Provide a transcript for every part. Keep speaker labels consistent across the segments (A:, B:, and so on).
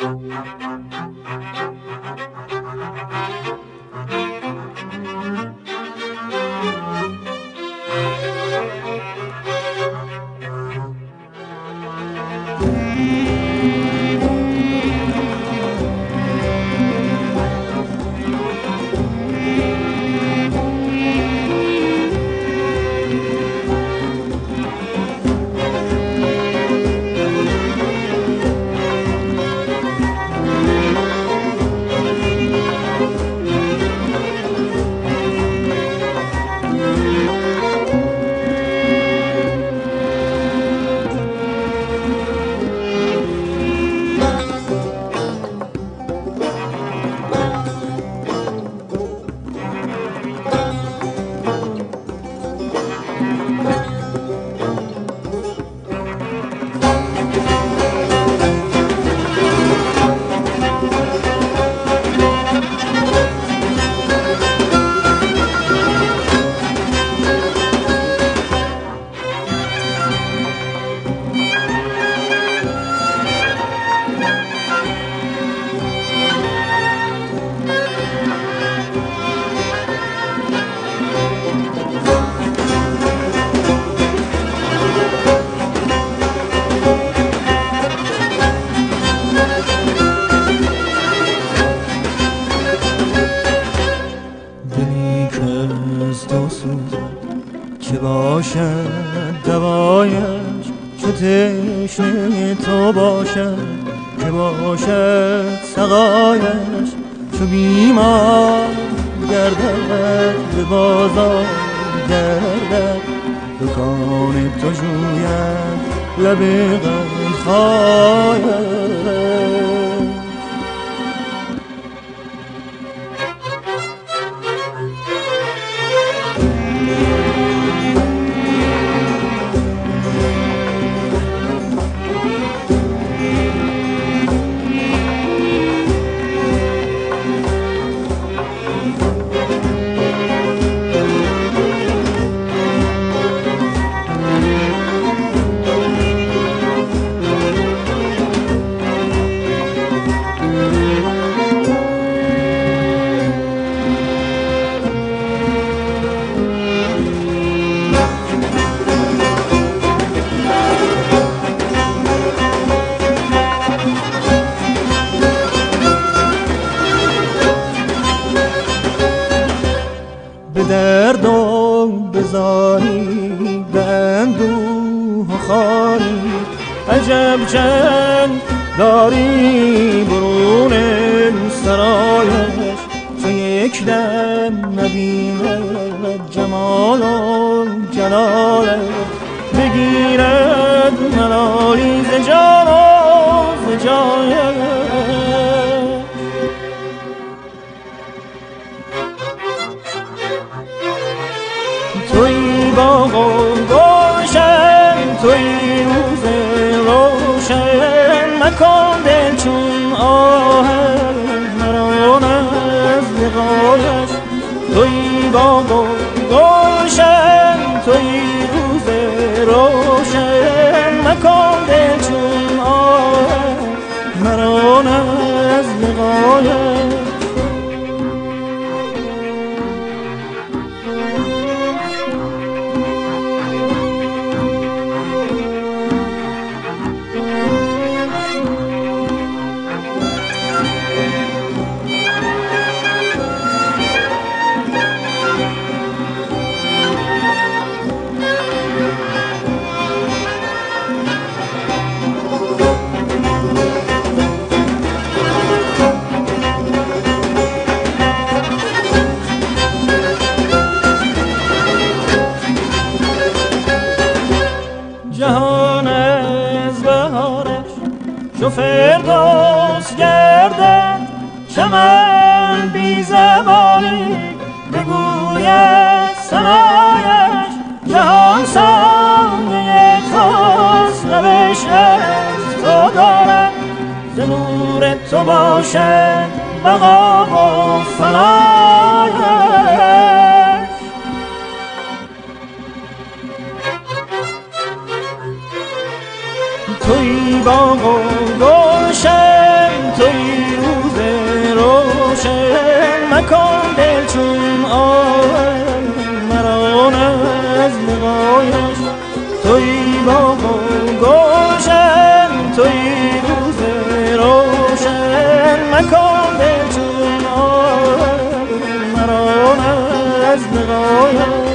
A: که باشد دوایش چو تشنه تو باشد، که باشد سقایش چو بیمار گردد به بازار گردد، دکان تو جوید لب غمخوایش. به درد و بزاری به اندوه و خاری، عجب جنگ داری برون سرایش، چو یک دم نبیند جمال و جلالش، بگیرد ملالی ز جان و ز جایش. توی باغ و گلشن، توی روز روشن، مکن دل چون آهن مران از لقایش. توی باغ و گلشن، توی روز روشن، مکن دل چون آهن مران از لقایش. جهان از بهارش چو فردوس گردد، چمن بی زبانی بگوید ثنایش. جهان سایه توست، روش از تو دارد، ز نور تو باشد بقا و فنایش. توی باغ و گلشن، توی مکن دل چون آهن مرا از لقایش. توی باغ و گلشن توی روز روشن مکن دل چون آهن مرا از لقایش.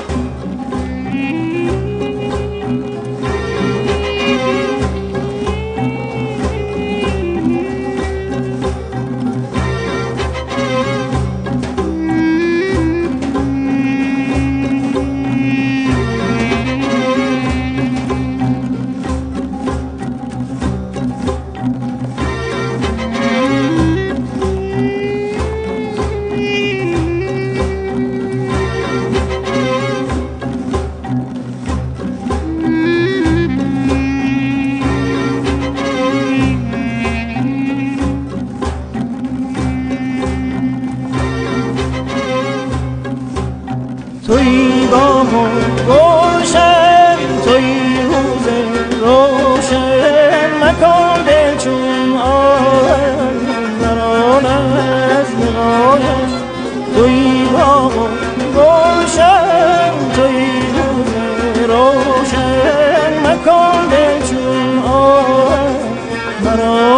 A: توی باغ و گلشن توی روز روشن مکن دل چون آهن مرا از لقایش. توی باغ و گلشن توی روز روشن مکن دل چون آهن مرا